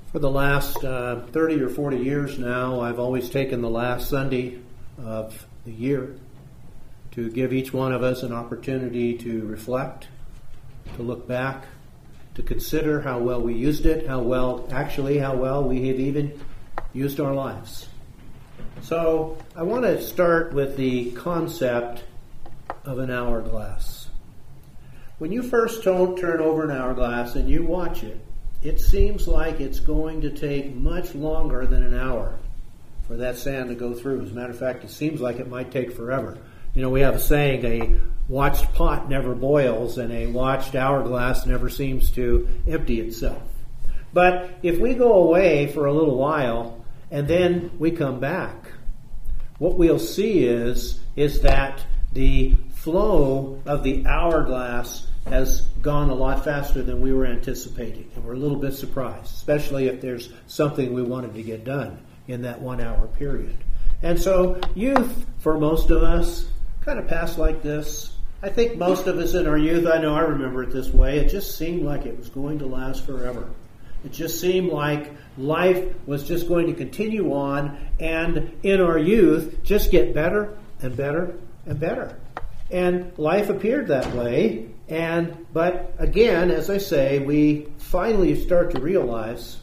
For the last 30 or 40 years now, I've always taken the last Sunday of the year to give each one of us an opportunity to reflect, to look back, to consider how well we used it, how well we have even used our lives. So I want to start with the concept of an hourglass. When you first turn over an hourglass and you watch it, it seems like it's going to take much longer than an hour for that sand to go through. As a matter of fact, it seems like it might take forever. You know, we have a saying, a watched pot never boils, and a watched hourglass never seems to empty itself. But if we go away for a little while, and then we come back, what we'll see is that the flow of the hourglass has gone a lot faster than we were anticipating. And we're a little bit surprised, especially if there's something we wanted to get done in that 1 hour period. And so youth, for most of us, kind of passed like this. I think most of us in our youth, I know I remember it this way, it just seemed like it was going to last forever. It just seemed like life was just going to continue on, and in our youth, just get better and better and better. And life appeared that way. But again, as I say, we finally start to realize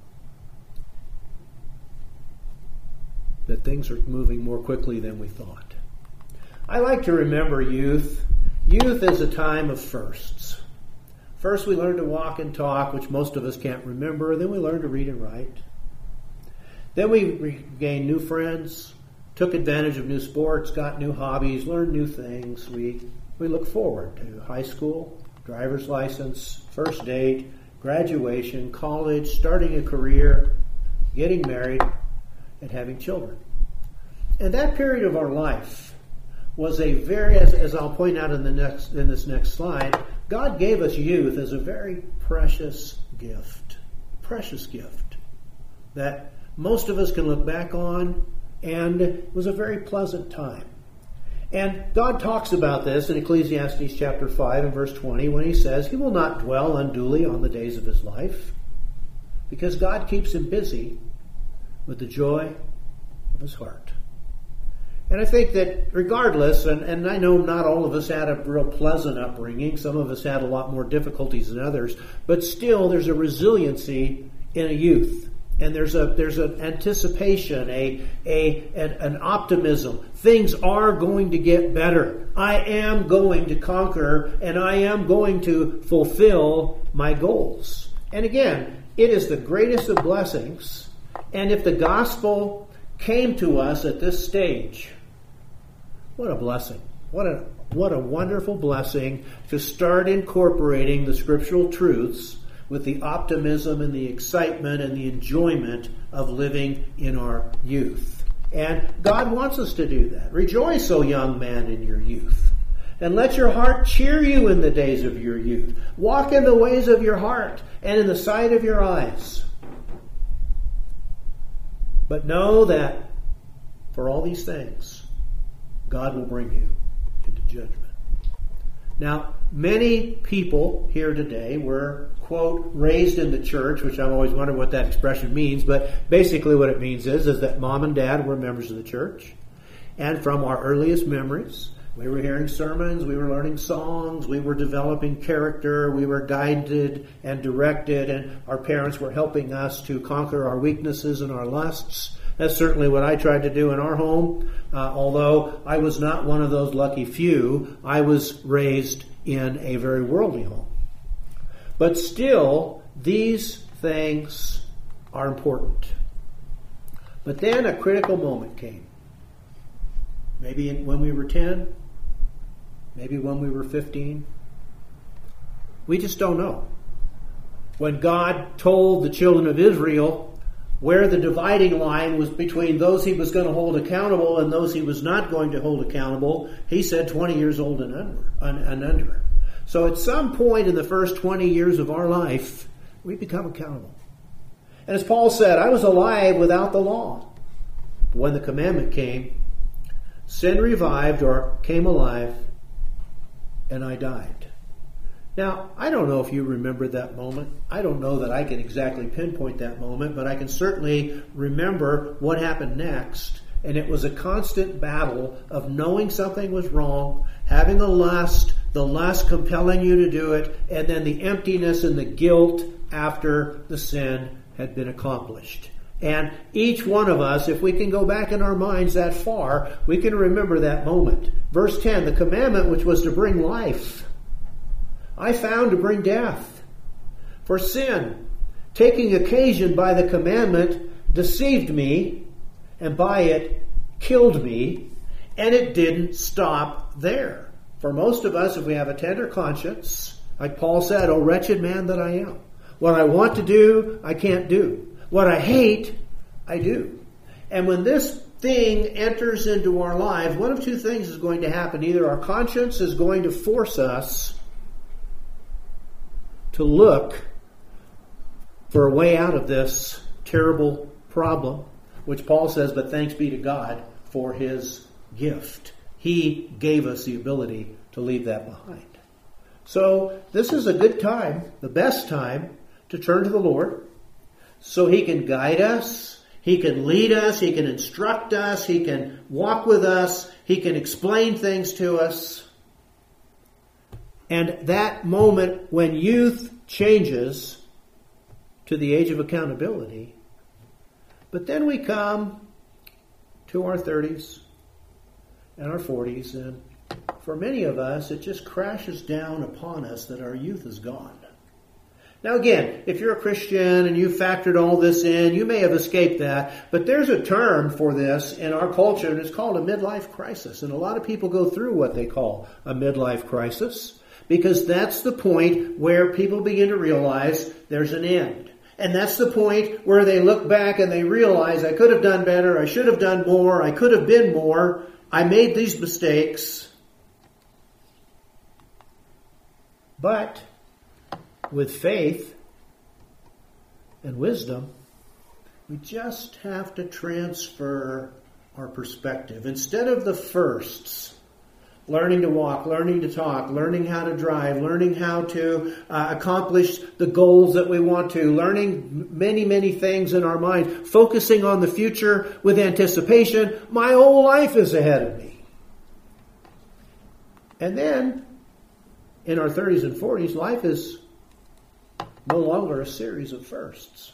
that things are moving more quickly than we thought. I like to remember youth. Youth is a time of firsts. First we learn to walk and talk, which most of us can't remember. Then we learn to read and write. Then we gained new friends, took advantage of new sports, got new hobbies, learned new things. We look forward to high school, driver's license, first date, graduation, college, starting a career, getting married, and having children. And that period of our life was a very, as I'll point out in this next slide, God gave us youth as a very precious gift that most of us can look back on, and it was a very pleasant time. And God talks about this in Ecclesiastes chapter 5 and verse 20 when he says he will not dwell unduly on the days of his life because God keeps him busy with the joy of his heart. And I think that regardless, and I know not all of us had a real pleasant upbringing, some of us had a lot more difficulties than others, but still there's a resiliency in a youth. And there's an anticipation, an optimism. Things are going to get better. I am going to conquer, and I am going to fulfill my goals. And again, it is the greatest of blessings. And if the gospel came to us at this stage, what a blessing. What a wonderful blessing to start incorporating the scriptural truths with the optimism and the excitement and the enjoyment of living in our youth. And God wants us to do that. Rejoice, O young man, in your youth. And let your heart cheer you in the days of your youth. Walk in the ways of your heart and in the sight of your eyes. But know that for all these things, God will bring you into judgment. Now, many people here today were, quote, raised in the church, which I've always wondered what that expression means, but basically what it means is that mom and dad were members of the church. And from our earliest memories, we were hearing sermons, we were learning songs, we were developing character, we were guided and directed, and our parents were helping us to conquer our weaknesses and our lusts. That's certainly what I tried to do in our home. Although I was not one of those lucky few, I was raised in a very worldly home. But still, these things are important. But then a critical moment came. Maybe when we were 10, maybe when we were 15. We just don't know. When God told the children of Israel where the dividing line was between those he was going to hold accountable and those he was not going to hold accountable, he said 20 years old and under. So at some point in the first 20 years of our life, we become accountable. And as Paul said, I was alive without the law. But when the commandment came, sin revived or came alive, and I died. Now, I don't know if you remember that moment. I don't know that I can exactly pinpoint that moment, but I can certainly remember what happened next. And it was a constant battle of knowing something was wrong, having the lust compelling you to do it, and then the emptiness and the guilt after the sin had been accomplished. And each one of us, if we can go back in our minds that far, we can remember that moment. Verse 10, the commandment which was to bring life, I found to bring death. For sin, taking occasion by the commandment, deceived me, and by it killed me, and it didn't stop there. For most of us, if we have a tender conscience, like Paul said, "O wretched man that I am. What I want to do, I can't do. What I hate, I do." And when this thing enters into our lives, one of two things is going to happen. Either our conscience is going to force us to look for a way out of this terrible problem, which Paul says, but thanks be to God for his gift. He gave us the ability to leave that behind. So this is a good time, the best time, to turn to the Lord so he can guide us, he can lead us, he can instruct us, he can walk with us, he can explain things to us. And that moment when youth changes to the age of accountability, but then we come to our 30s and our 40s, and for many of us, it just crashes down upon us that our youth is gone. Now again, if you're a Christian and you factored all this in, you may have escaped that, but there's a term for this in our culture, and it's called a midlife crisis. And a lot of people go through what they call a midlife crisis, because that's the point where people begin to realize there's an end. And that's the point where they look back and they realize, I could have done better, I should have done more, I could have been more, I made these mistakes. But with faith and wisdom, we just have to transfer our perspective. Instead of the firsts, learning to walk, learning to talk, learning how to drive, learning how to accomplish the goals that we want to, learning many, many things in our mind, focusing on the future with anticipation. My whole life is ahead of me. And then, in our 30s and 40s, life is no longer a series of firsts.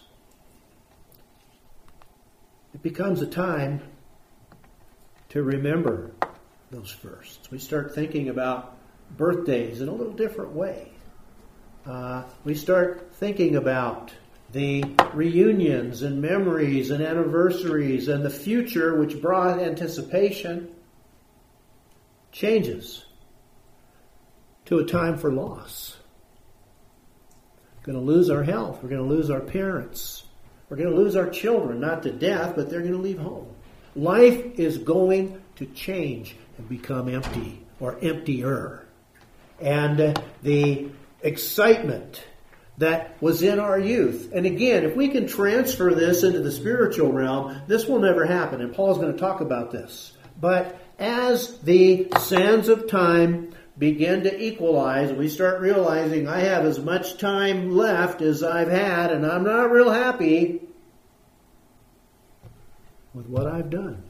It becomes a time to remember those firsts. We start thinking about birthdays in a little different way. We start thinking about the reunions and memories and anniversaries, and the future, which brought anticipation, changes to a time for loss. We're going to lose our health. We're going to lose our parents. We're going to lose our children, not to death, but they're going to leave home. Life is going to change and become empty, or emptier. And the excitement that was in our youth. And again, if we can transfer this into the spiritual realm, this will never happen. And Paul's going to talk about this. But as the sands of time begin to equalize, we start realizing I have as much time left as I've had, and I'm not real happy with what I've done.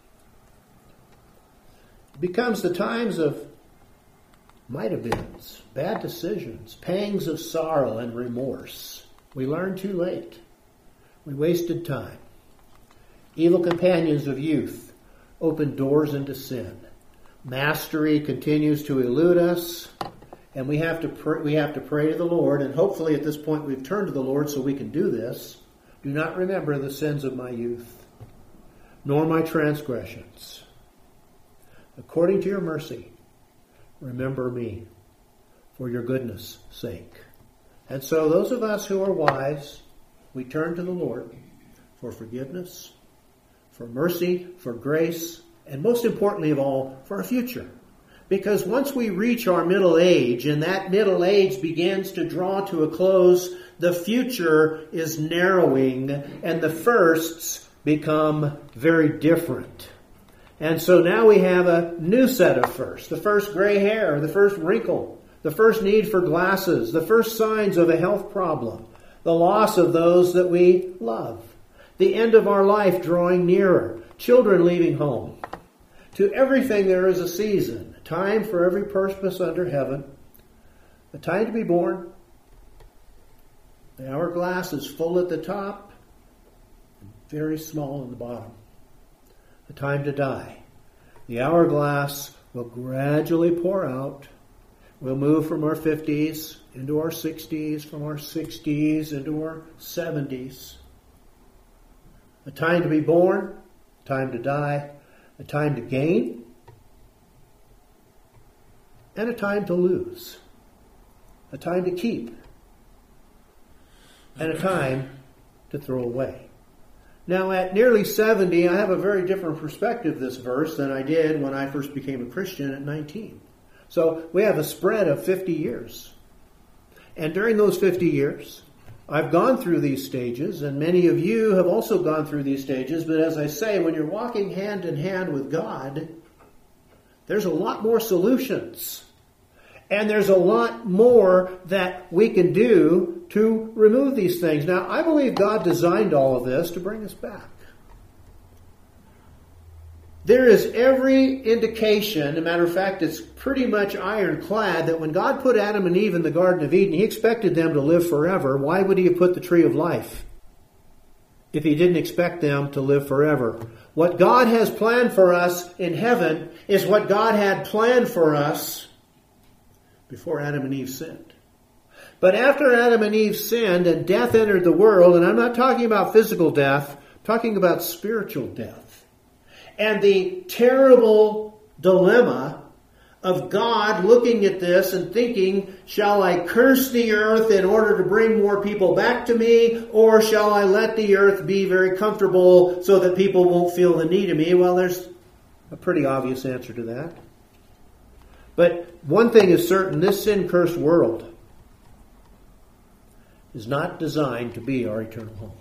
It becomes the times of might-have-beens, bad decisions, pangs of sorrow and remorse. We learned too late. We wasted time. Evil companions of youth open doors into sin. Mastery continues to elude us, and we have to pray to the Lord, and hopefully at this point we've turned to the Lord so we can do this. Do not remember the sins of my youth, nor my transgressions. According to your mercy, remember me for your goodness' sake. And so those of us who are wise, we turn to the Lord for forgiveness, for mercy, for grace, and most importantly of all, for a future. Because once we reach our middle age, and that middle age begins to draw to a close, the future is narrowing, and the firsts become very different. And so now we have a new set of firsts. The first gray hair, the first wrinkle, the first need for glasses, the first signs of a health problem, the loss of those that we love, the end of our life drawing nearer, children leaving home. To everything there is a season, a time for every purpose under heaven, a time to be born. The hourglass is full at the top and very small at the bottom. A time to die. The hourglass will gradually pour out. We'll move from our 50s into our 60s, from our 60s into our 70s. A time to be born, a time to die, a time to gain, and a time to lose. A time to keep, and a time to throw away. Now, at nearly 70, I have a very different perspective of this verse than I did when I first became a Christian at 19. So we have a spread of 50 years. And during those 50 years, I've gone through these stages, and many of you have also gone through these stages. But as I say, when you're walking hand in hand with God, there's a lot more solutions. And there's a lot more that we can do to remove these things. Now, I believe God designed all of this to bring us back. There is every indication, as a matter of fact, it's pretty much ironclad, that when God put Adam and Eve in the Garden of Eden, He expected them to live forever. Why would He have put the tree of life if He didn't expect them to live forever? What God has planned for us in heaven is what God had planned for us before Adam and Eve sinned. But after Adam and Eve sinned and death entered the world, and I'm not talking about physical death, I'm talking about spiritual death. And the terrible dilemma of God looking at this and thinking, shall I curse the earth in order to bring more people back to me, or shall I let the earth be very comfortable so that people won't feel the need of me? Well, there's a pretty obvious answer to that. But one thing is certain, this sin-cursed world is not designed to be our eternal home.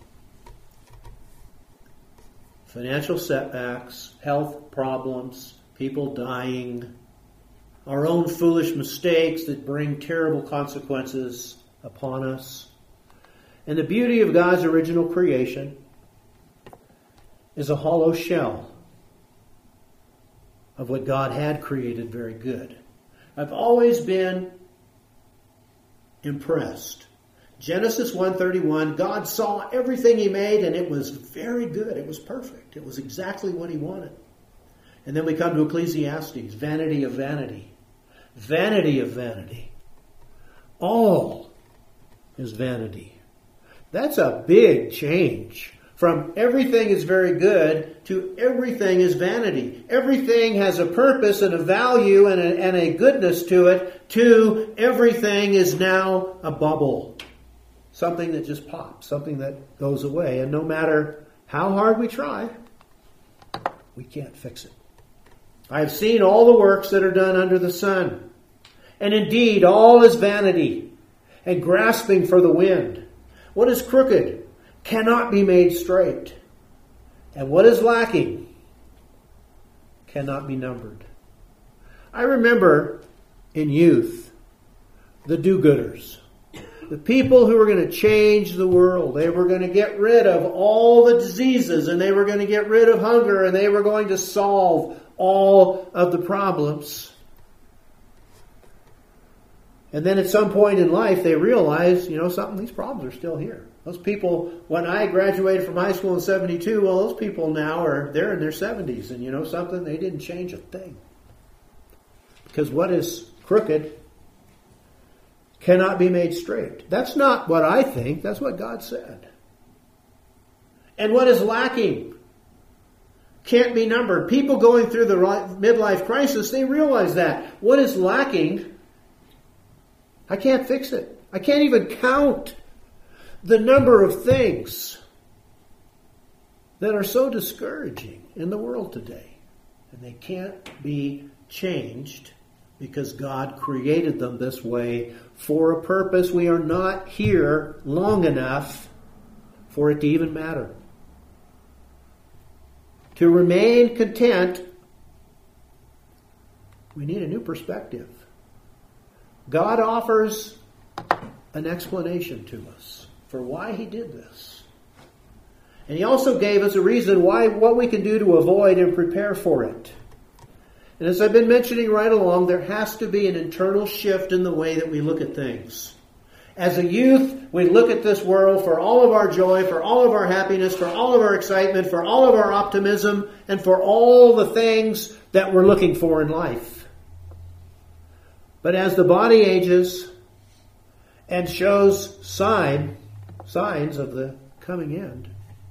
Financial setbacks, health problems, people dying, our own foolish mistakes that bring terrible consequences upon us. And the beauty of God's original creation is a hollow shell of what God had created very good. I've always been impressed. Genesis 1:31, God saw everything He made and it was very good. It was perfect. It was exactly what He wanted. And then we come to Ecclesiastes, vanity of vanity. Vanity of vanity. All is vanity. That's a big change. From everything is very good to everything is vanity. Everything has a purpose and a value and a goodness to it, to everything is now a bubble. Something that just pops, something that goes away. And no matter how hard we try, we can't fix it. I have seen all the works that are done under the sun. And indeed, all is vanity and grasping for the wind. What is crooked cannot be made straight. And what is lacking cannot be numbered. I remember in youth, the do-gooders. The people who were going to change the world. They were going to get rid of all the diseases, and they were going to get rid of hunger, and they were going to solve all of the problems. And then at some point in life, they realized, something, these problems are still here. Those people, when I graduated from high school in 72, well, those people now they're in their 70s. And something, they didn't change a thing. Because what is crooked cannot be made straight. That's not what I think. That's what God said. And what is lacking can't be numbered. People going through the midlife crisis, they realize that. What is lacking, I can't fix it. I can't even count the number of things that are so discouraging in the world today. And they can't be changed because God created them this way for a purpose. We are not here long enough for it to even matter. To remain content, we need a new perspective. God offers an explanation to us for why he did this. And he also gave us a reason what we can do to avoid and prepare for it. And as I've been mentioning right along, there has to be an internal shift in the way that we look at things. As a youth, we look at this world for all of our joy, for all of our happiness, for all of our excitement, for all of our optimism, and for all the things that we're looking for in life. But as the body ages and shows signs of the coming end,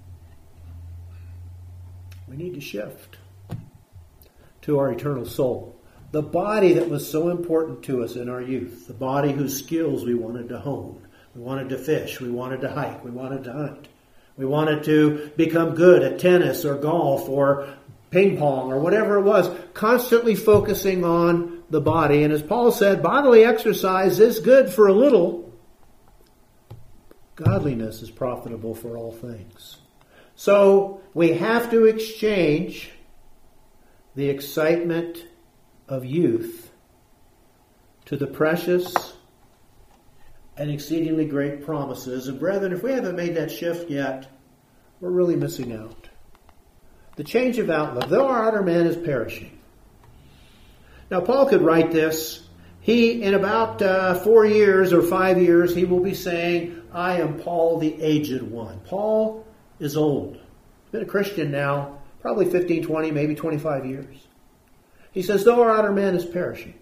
we need to shift to our eternal soul. The body that was so important to us in our youth. The body whose skills we wanted to hone. We wanted to fish. We wanted to hike. We wanted to hunt. We wanted to become good at tennis or golf or ping pong or whatever it was. Constantly focusing on the body. And as Paul said, bodily exercise is good for a little. Godliness is profitable for all things. So we have to exchange the excitement of youth to the precious and exceedingly great promises. And brethren, if we haven't made that shift yet, we're really missing out. The change of outlook. Though our outer man is perishing. Now, Paul could write this. He, in about 4 years or 5 years, he will be saying, I am Paul the aged one. Paul is old. He's been a Christian now, probably 15, 20, maybe 25 years. He says, though our outer man is perishing.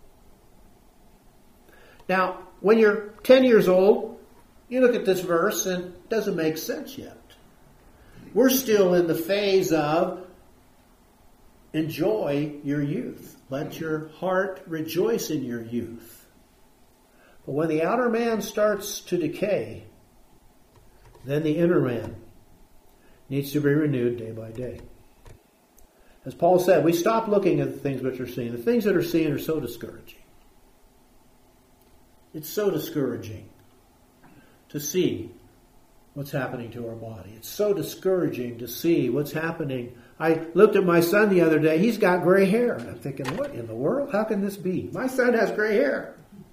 Now, when you're 10 years old, you look at this verse and it doesn't make sense yet. We're still in the phase of enjoy your youth. Let your heart rejoice in your youth. But when the outer man starts to decay, then the inner man needs to be renewed day by day. As Paul said, we stop looking at the things which are seen. The things that are seen are so discouraging. It's so discouraging to see what's happening to our body. It's so discouraging to see what's happening. I looked at my son the other day. He's got gray hair. And I'm thinking, what in the world? How can this be? My son has gray hair.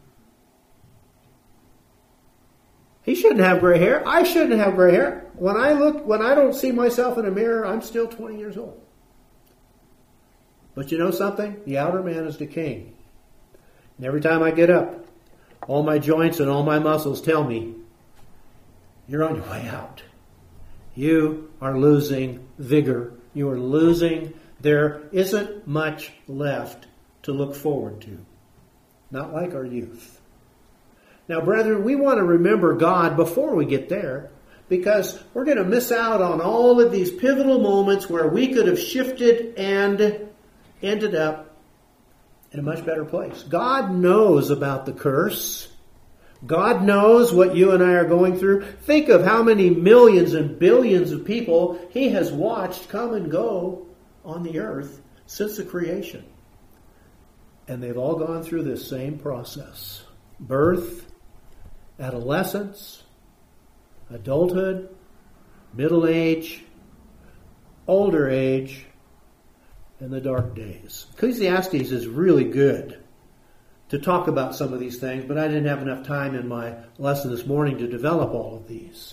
He shouldn't have gray hair. I shouldn't have gray hair. When I don't see myself in a mirror, I'm still 20 years old. But you know something? The outer man is decaying. And every time I get up, all my joints and all my muscles tell me, you're on your way out. You are losing vigor. You are losing. There isn't much left to look forward to. Not like our youth. Now, brethren, we want to remember God before we get there, because we're going to miss out on all of these pivotal moments where we could have shifted and ended up in a much better place. God knows about the curse. God knows what you and I are going through. Think of how many millions and billions of people he has watched come and go on the earth since the creation. And they've all gone through this same process. Birth, adolescence, adulthood, middle age, older age, and the dark days. Ecclesiastes is really good to talk about some of these things, but I didn't have enough time in my lesson this morning to develop all of these.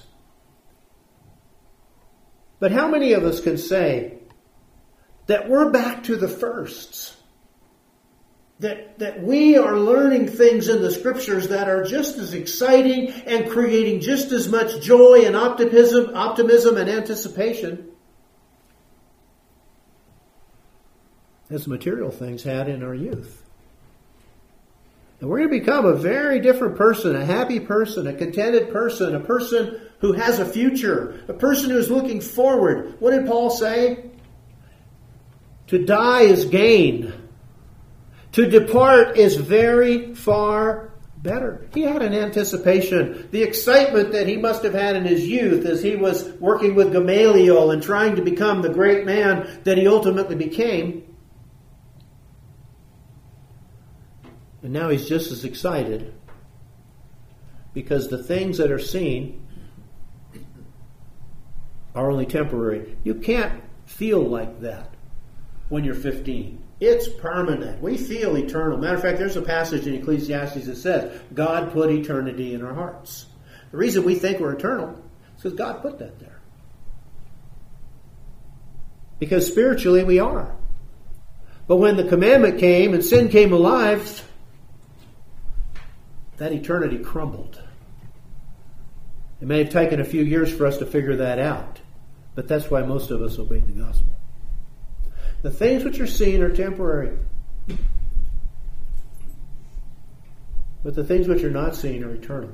But how many of us can say that we're back to the firsts? That we are learning things in the Scriptures that are just as exciting and creating just as much joy and optimism and anticipation as material things had in our youth. And we're going to become a very different person, a happy person, a contented person, a person who has a future, a person who is looking forward. What did Paul say? To die is gain. To depart is very far better. He had an anticipation, the excitement that he must have had in his youth as he was working with Gamaliel and trying to become the great man that he ultimately became. And now he's just as excited because the things that are seen are only temporary. You can't feel like that when you're 15. It's permanent. We feel eternal. Matter of fact, there's a passage in Ecclesiastes that says, God put eternity in our hearts. The reason we think we're eternal is because God put that there. Because spiritually we are. But when the commandment came and sin came alive, that eternity crumbled. It may have taken a few years for us to figure that out. But that's why most of us obeyed the gospel. The things which are seen are temporary. But the things which are not seen are eternal.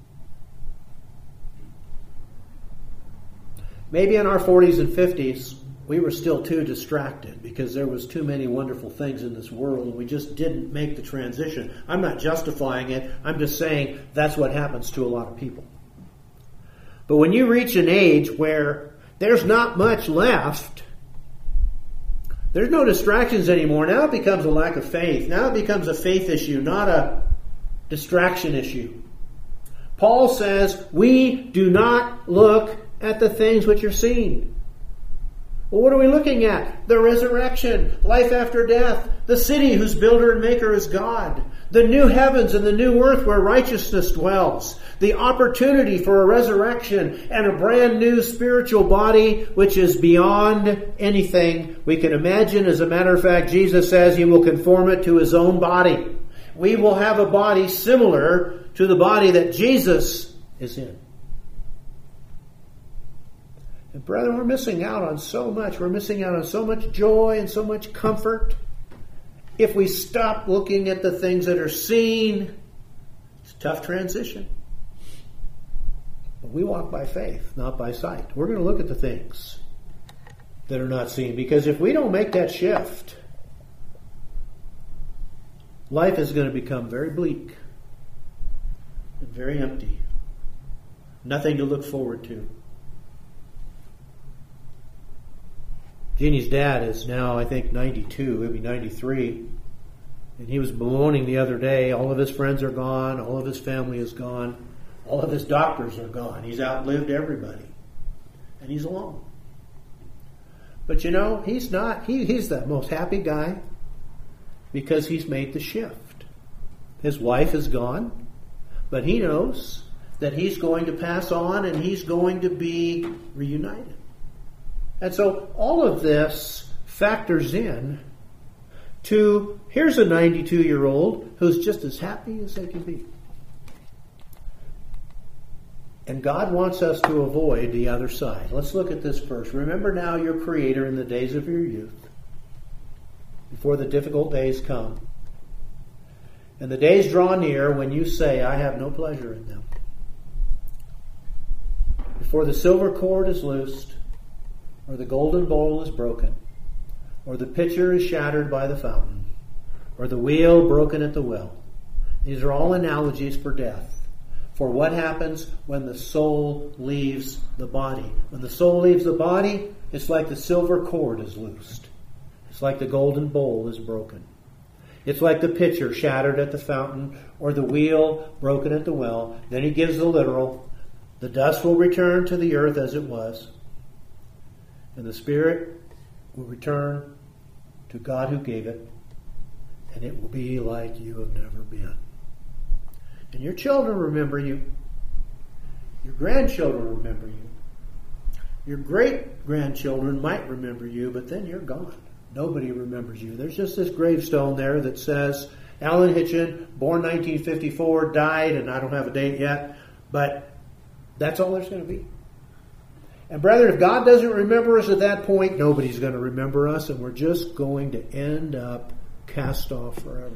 Maybe in our 40s and 50s, we were still too distracted because there was too many wonderful things in this world and we just didn't make the transition. I'm not justifying it. I'm just saying that's what happens to a lot of people. But when you reach an age where there's not much left, there's no distractions anymore. Now it becomes a lack of faith. Now it becomes a faith issue, not a distraction issue. Paul says, we do not look at the things which are seen. Well, what are we looking at? The resurrection, life after death, the city whose builder and maker is God, the new heavens and the new earth where righteousness dwells, the opportunity for a resurrection and a brand new spiritual body which is beyond anything we can imagine. As a matter of fact, Jesus says he will conform it to his own body. We will have a body similar to the body that Jesus is in. And brethren, we're missing out on so much. We're missing out on so much joy and so much comfort. If we stop looking at the things that are seen, it's a tough transition. But we walk by faith, not by sight. We're going to look at the things that are not seen. Because if we don't make that shift, life is going to become very bleak and very empty. Nothing to look forward to. Jeannie's dad is now, I think, 92. He'll be 93. And he was bemoaning the other day, all of his friends are gone, all of his family is gone, all of his doctors are gone. He's outlived everybody. And he's alone. But you know, he's not, he's the most happy guy because he's made the shift. His wife is gone, but he knows that he's going to pass on and he's going to be reunited. And so all of this factors in to, here's a 92-year-old who's just as happy as they can be. And God wants us to avoid the other side. Let's look at this first. Remember now your Creator in the days of your youth, before the difficult days come. And the days draw near when you say, I have no pleasure in them. Before the silver cord is loosed, or the golden bowl is broken, or the pitcher is shattered by the fountain, or the wheel broken at the well. These are all analogies for death. For what happens when the soul leaves the body? When the soul leaves the body, it's like the silver cord is loosed. It's like the golden bowl is broken. It's like the pitcher shattered at the fountain, or the wheel broken at the well. Then he gives the literal. The dust will return to the earth as it was, and the spirit will return to God who gave it, and it will be like you have never been. And your children remember you. Your grandchildren remember you. Your great-grandchildren might remember you, but then you're gone. Nobody remembers you. There's just this gravestone there that says, Alan Hitchin, born 1954, died, and I don't have a date yet, but that's all there's going to be. And brethren, if God doesn't remember us at that point, nobody's going to remember us, and we're just going to end up cast off forever.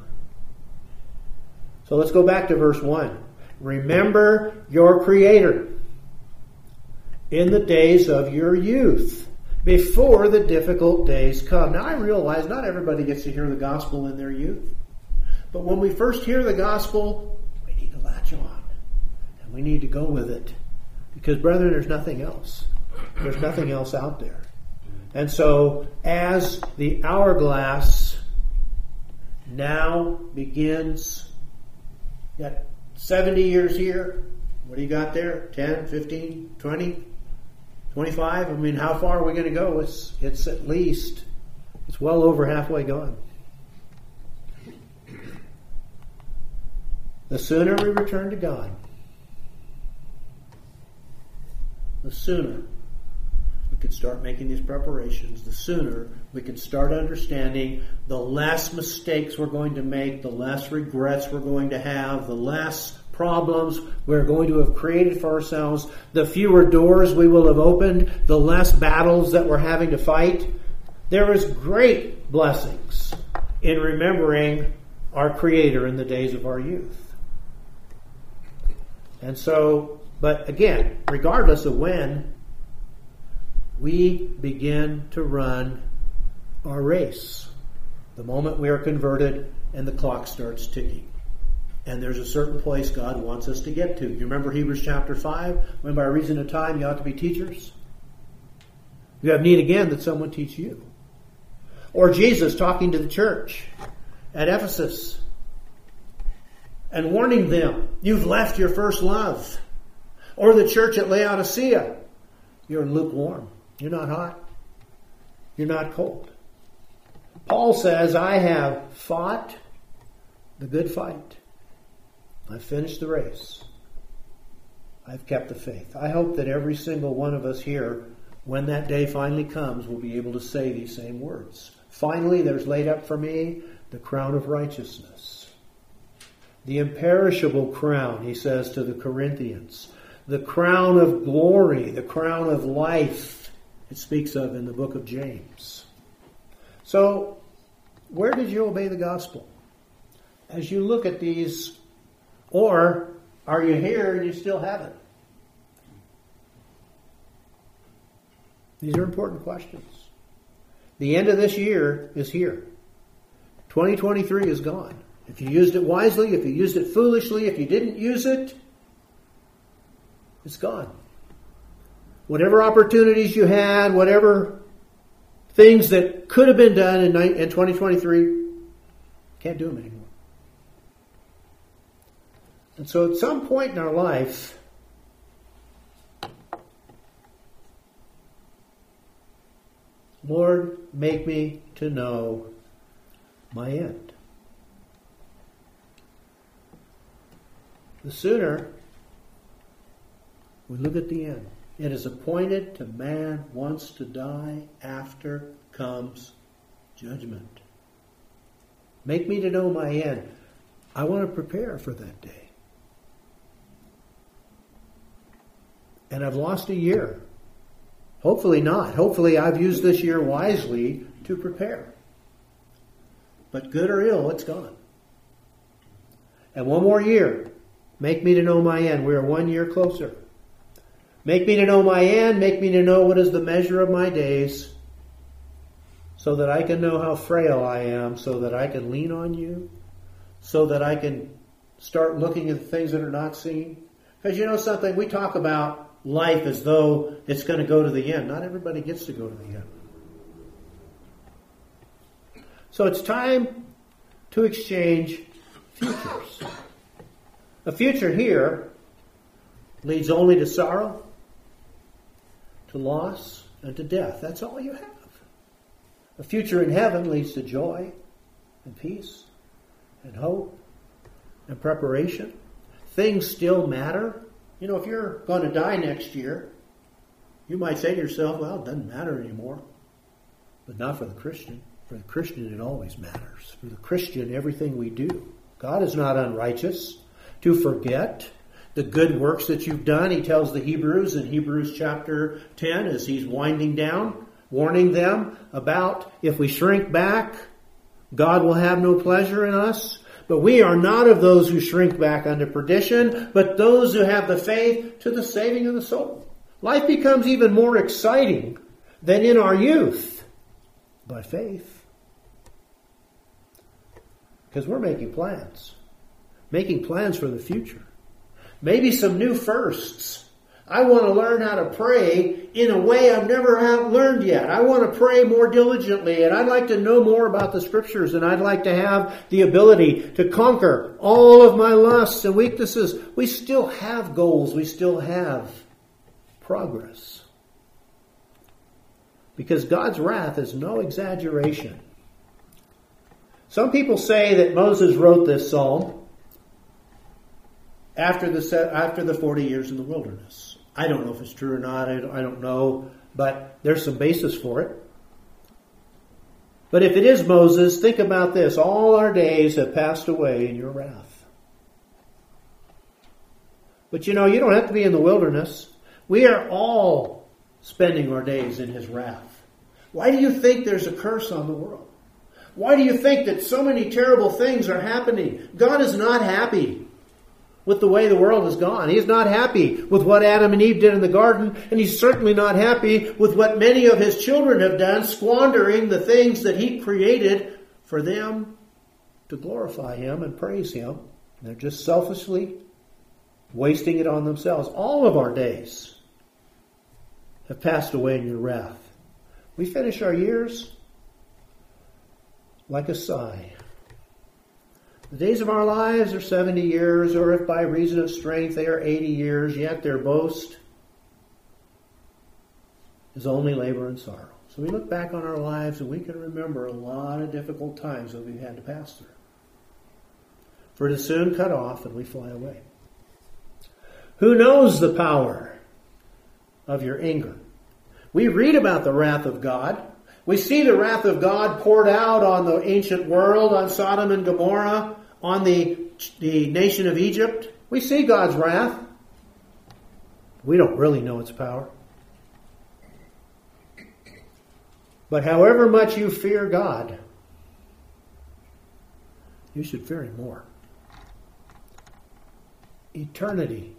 So let's go back to verse 1. Remember your Creator in the days of your youth, before the difficult days come. Now I realize not everybody gets to hear the gospel in their youth. But when we first hear the gospel, we need to latch on. And we need to go with it. Because brethren, there's nothing else. There's nothing else out there. And so, as the hourglass now begins at 70 years here, what do you got there? 10, 15, 20, 25? I mean, how far are we going to go? It's at least It's well over halfway gone. The sooner we return to God, the sooner we can start making these preparations, the sooner we can start understanding, the less mistakes we're going to make, the less regrets we're going to have, the less problems we're going to have created for ourselves, the fewer doors we will have opened, the less battles that we're having to fight. There is great blessings in remembering our Creator in the days of our youth. And so, but again, regardless of when, we begin to run our race the moment we are converted and the clock starts ticking. And there's a certain place God wants us to get to. You remember Hebrews chapter 5? When by reason of time you ought to be teachers? You have need again that someone teach you. Or Jesus talking to the church at Ephesus and warning them, you've left your first love. Or the church at Laodicea, you're lukewarm. You're not hot. You're not cold. Paul says, I have fought the good fight. I've finished the race. I've kept the faith. I hope that every single one of us here, when that day finally comes, will be able to say these same words. Finally, there's laid up for me the crown of righteousness. The imperishable crown, he says to the Corinthians. The crown of glory, the crown of life, it speaks of in the book of James. So, where did you obey the gospel? As you look at these, or are you here and you still haven't? These are important questions. The end of this year is here. 2023 is gone. If you used it wisely, if you used it foolishly, if you didn't use it, it's gone. Whatever opportunities you had, whatever things that could have been done in 2023, can't do them anymore. And so at some point in our life, Lord, make me to know my end. The sooner we look at the end. It is appointed to man once to die, after comes judgment. Make me to know my end. I want to prepare for that day. And I've lost a year. Hopefully not. Hopefully I've used this year wisely to prepare. But good or ill, it's gone. And one more year. Make me to know my end. We are 1 year closer. Make me to know my end. Make me to know what is the measure of my days, so that I can know how frail I am, so that I can lean on you, so that I can start looking at the things that are not seen. Because you know something, we talk about life as though it's going to go to the end. Not everybody gets to go to the end. So it's time to exchange futures. A future here leads only to sorrow, to loss, and to death. That's all you have. A future in heaven leads to joy and peace and hope and preparation. Things still matter. You know, if you're going to die next year, you might say to yourself, well, it doesn't matter anymore. But not for the Christian. For the Christian, it always matters. For the Christian, everything we do. God is not unrighteous to forget the good works that you've done. He tells the Hebrews in Hebrews chapter 10 as he's winding down, warning them about if we shrink back, God will have no pleasure in us. But we are not of those who shrink back unto perdition, but those who have the faith to the saving of the soul. Life becomes even more exciting than in our youth by faith. Because we're making plans for the future. Maybe some new firsts. I want to learn how to pray in a way I've never learned yet. I want to pray more diligently, and I'd like to know more about the Scriptures, and I'd like to have the ability to conquer all of my lusts and weaknesses. We still have goals. We still have progress. Because God's wrath is no exaggeration. Some people say that Moses wrote this psalm after the 40 years in the wilderness. I don't know if it's true or not. I don't know. But there's some basis for it. But if it is Moses, think about this. All our days have passed away in your wrath. But you don't have to be in the wilderness. We are all spending our days in his wrath. Why do you think there's a curse on the world? Why do you think that so many terrible things are happening? God is not happy with the way the world has gone. He's not happy with what Adam and Eve did in the garden, and he's certainly not happy with what many of his children have done, squandering the things that he created for them to glorify him and praise him. They're just selfishly wasting it on themselves. All of our days have passed away in your wrath. We finish our years like a sigh. The days of our lives are 70 years, or if by reason of strength they are 80 years, yet their boast is only labor and sorrow. So we look back on our lives and we can remember a lot of difficult times that we've had to pass through. For it is soon cut off and we fly away. Who knows the power of your anger? We read about the wrath of God. We see the wrath of God poured out on the ancient world, on Sodom and Gomorrah, on the nation of Egypt. We see God's wrath. We don't really know its power. But however much you fear God, you should fear him more. Eternity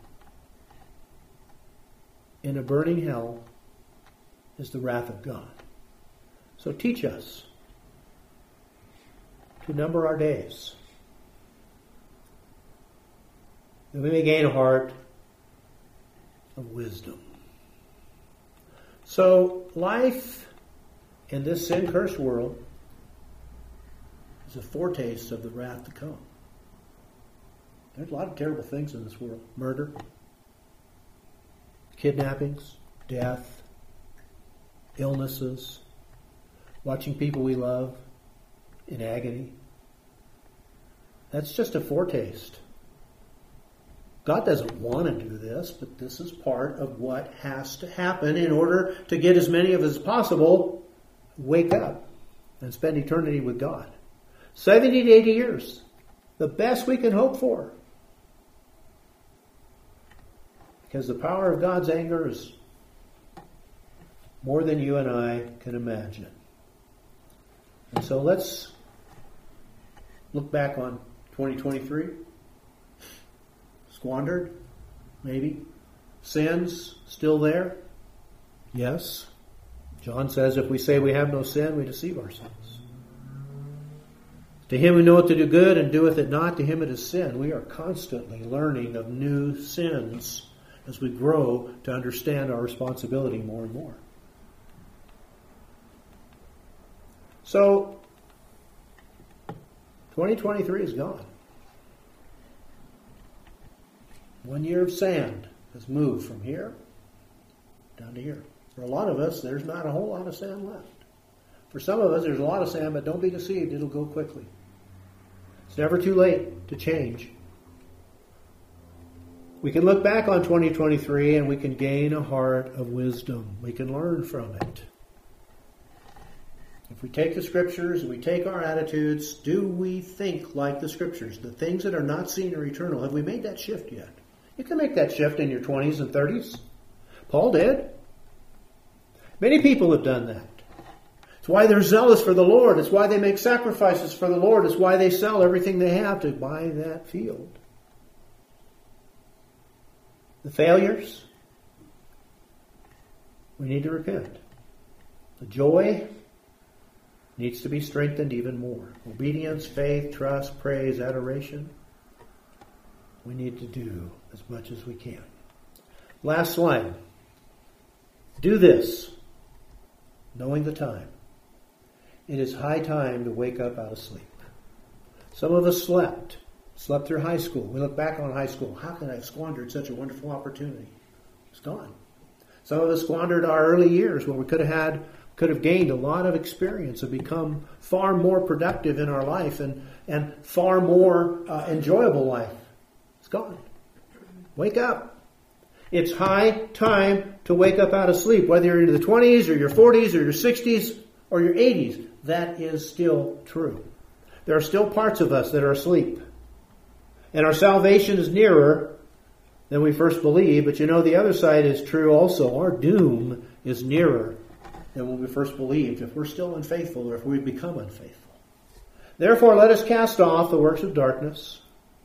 in a burning hell is the wrath of God. So teach us to number our days, that we may gain a heart of wisdom. So life in this sin-cursed world is a foretaste of the wrath to come. There's a lot of terrible things in this world. Murder, kidnappings, death, illnesses, watching people we love in agony. That's just a foretaste. God doesn't want to do this, but this is part of what has to happen in order to get as many of us as possible wake up and spend eternity with God. 70 to 80 years. The best we can hope for. Because the power of God's anger is more than you and I can imagine. And so let's look back on 2023. Squandered, maybe. Sins still there? Yes. John says if we say we have no sin, we deceive ourselves. To him who knoweth to do good and doeth it not, to him it is sin. We are constantly learning of new sins as we grow to understand our responsibility more and more. So, 2023 is gone. 1 year of sand has moved from here down to here. For a lot of us, there's not a whole lot of sand left. For some of us, there's a lot of sand, but don't be deceived. It'll go quickly. It's never too late to change. We can look back on 2023 and we can gain a heart of wisdom. We can learn from it. If we take the Scriptures and we take our attitudes, do we think like the Scriptures? The things that are not seen are eternal. Have we made that shift yet? You can make that shift in your 20s and 30s. Paul did. Many people have done that. It's why they're zealous for the Lord. It's why they make sacrifices for the Lord. It's why they sell everything they have to buy that field. The failures, we need to repent. The joy needs to be strengthened even more. Obedience, faith, trust, praise, adoration. We need to do as much as we can. Last slide. Do this, knowing the time. It is high time to wake up out of sleep. Some of us slept through high school. We look back on high school. How could I have squandered such a wonderful opportunity? It's gone. Some of us squandered our early years where we could have had could have gained a lot of experience and become far more productive in our life and far more enjoyable life. It's gone. Wake up. It's high time to wake up out of sleep, whether you're in the 20s or your 40s or your 60s or your 80s. That is still true. There are still parts of us that are asleep. And our salvation is nearer than we first believed. But you know, the other side is true also. Our doom is nearer than when we first believed, if we're still unfaithful or if we become unfaithful. Therefore, let us cast off the works of darkness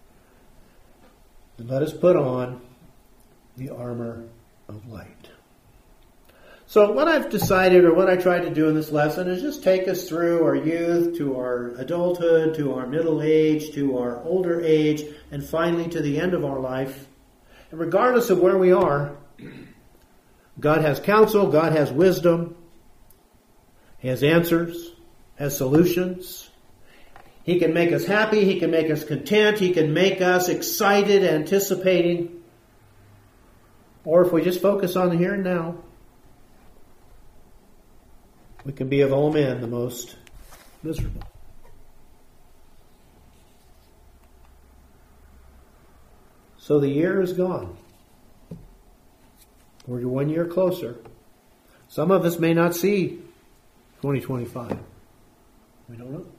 and let us put on the armor of light. So what I've decided, or what I tried to do in this lesson, is just take us through our youth, to our adulthood, to our middle age, to our older age, and finally to the end of our life. And regardless of where we are, God has counsel, God has wisdom, He has answers, has solutions. He can make us happy, He can make us content, He can make us excited, anticipating. Or if we just focus on the here and now, we can be of all men the most miserable. So the year is gone. We're 1 year closer. Some of us may not see 2025. We don't know.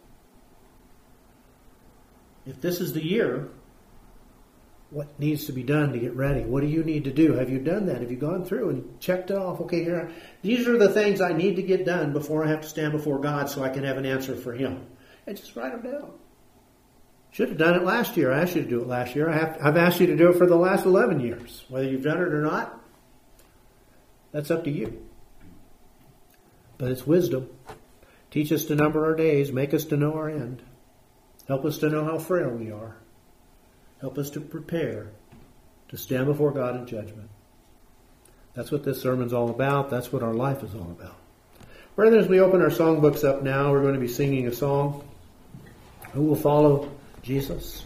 If this is the year, what needs to be done to get ready? What do you need to do? Have you done that? Have you gone through and checked it off? Okay, here, these are the things I need to get done before I have to stand before God so I can have an answer for Him. And just write them down. Should have done it last year. I asked you to do it last year. I've asked you to do it for the last 11 years. Whether you've done it or not, that's up to you. But it's wisdom. Teach us to number our days. Make us to know our end. Help us to know how frail we are. Help us to prepare to stand before God in judgment. That's what this sermon's all about. That's what our life is all about. Brethren, as we open our songbooks up now, we're going to be singing a song. Who will follow Jesus?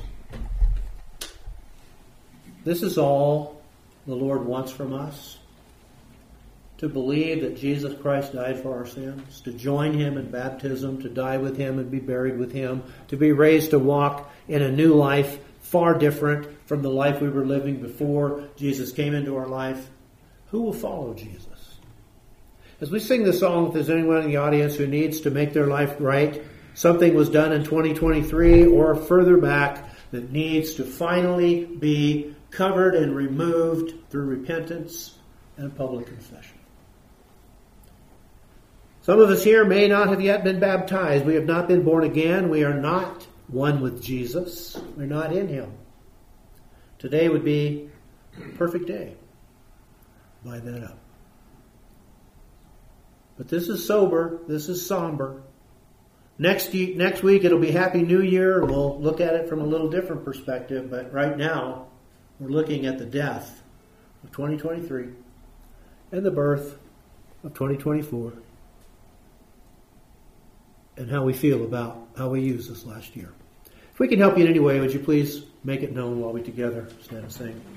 This is all the Lord wants from us. To believe that Jesus Christ died for our sins, to join Him in baptism, to die with Him and be buried with Him, to be raised to walk in a new life, far different from the life we were living before Jesus came into our life. Who will follow Jesus? As we sing this song, if there's anyone in the audience who needs to make their life right, something was done in 2023 or further back that needs to finally be covered and removed through repentance and public confession. Some of us here may not have yet been baptized. We have not been born again. We are not one with Jesus. We're not in Him. Today would be a perfect day. Line that up. But this is sober. This is somber. Next week it'll be Happy New Year. We'll look at it from a little different perspective. But right now we're looking at the death of 2023 and the birth of 2024. And how we feel about how we used this last year. If we can help you in any way, would you please make it known while we together stand and sing.